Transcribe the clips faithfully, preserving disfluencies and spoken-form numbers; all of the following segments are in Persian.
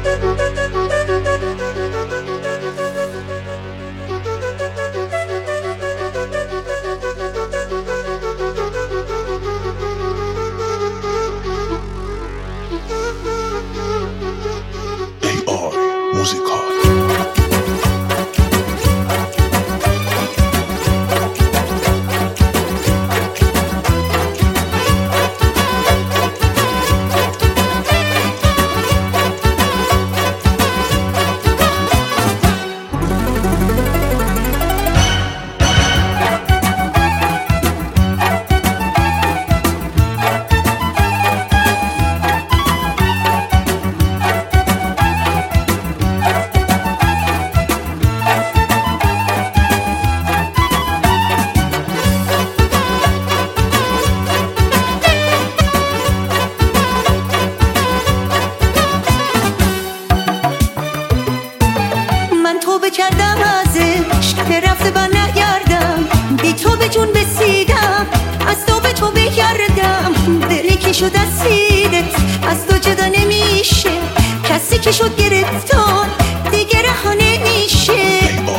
کردم ازش که رفته بر نگردم، بی تو به جون بسیدم، از تو به تو بگردم. دلی که شد اسیرت از تو جدا نمیشه، کسی که شد گرفتار دیگه رها نمیشه.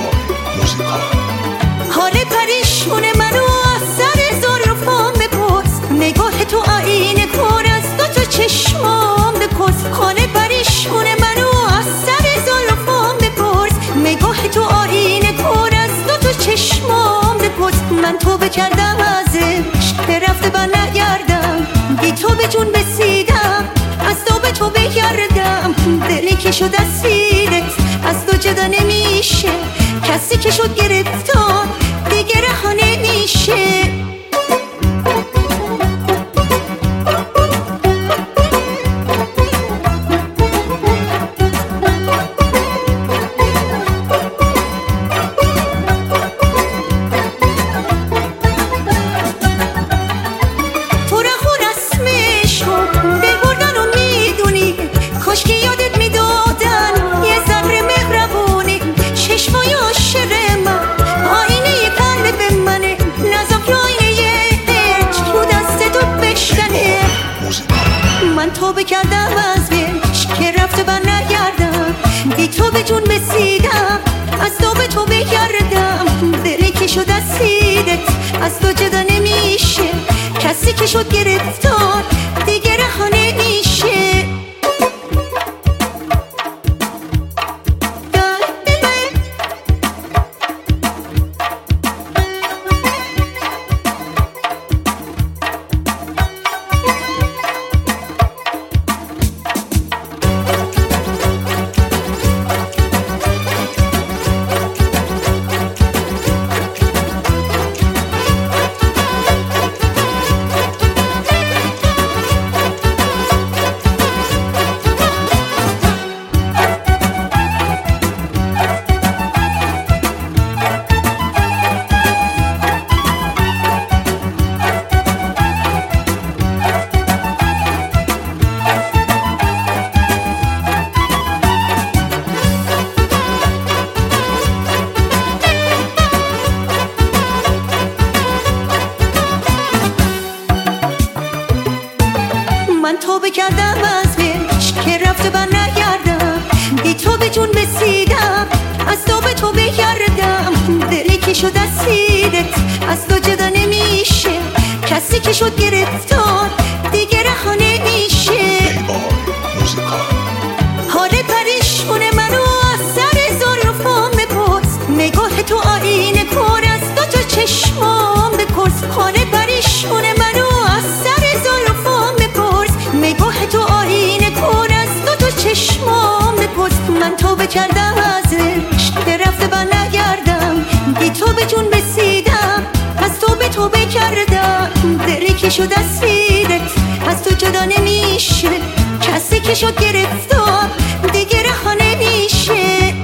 حال پریشون منو از سر زلفام بپرس، نگاه تو آینه پر از دو تا چشمام بپرس. حال پریشون منو از سر زلفام بپرس، نگاه تو آینه پر از دو تا چشمام بپرس. من توبه کردم ازش که رفته بر نگردم، بی تو به جون بسیدم، از تو به تو بگردم. دلی که شد اسیرت از تو جدا نمیشه، کسی که شد گرفتار دیگه رها نمیشه. من توبه کردم ازش که رفته بر نگردم، بی تو به جون بسیدم، از تو به تو بگردم. دلی که شد اسیرت از تو جدا نمیشه، کسی که شد گرفتار دیگه رها نمیشه. من توبه کردم ازش که رفته بر نگردم، بی تو به جون بسیدم، از تو به تو بگردم. دلی که شد اسیرت از تو جدا نمیشه، کسی که شد گرفتار دیگه رها نمیشه. حال پریشون منو از سر زلفام بپرس، نگاه تو آینه پر از دو تا چشمام بپرس. حال پریشون منو از سر زلفام بپرس، نگاه تو آینه پر از دو تا چشمام بپرس. من توبه کردم ازش که رفته بر نگردم، بی تو به جون بسیدم، از تو به تو بگردم. دلی که شد اسیرت از تو جدا نمیشه، کسی که شد گرفتار دیگه رها نمیشه.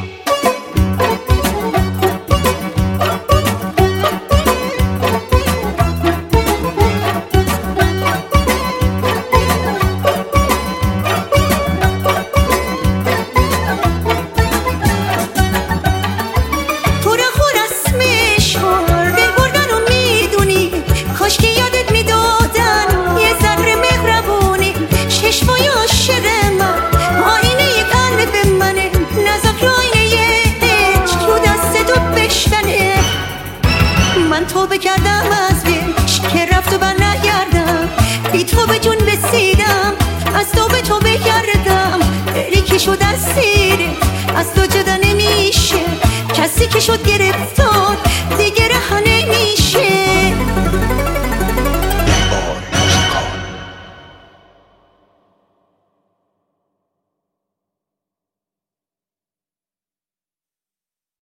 توبه کردم از بهش که رفت و بر نگردم، بی تو به جون رسیدم از تو به تو بگردم. دلی که شد اسیر از تو جدا نمیشه، کسی که شد گرفتار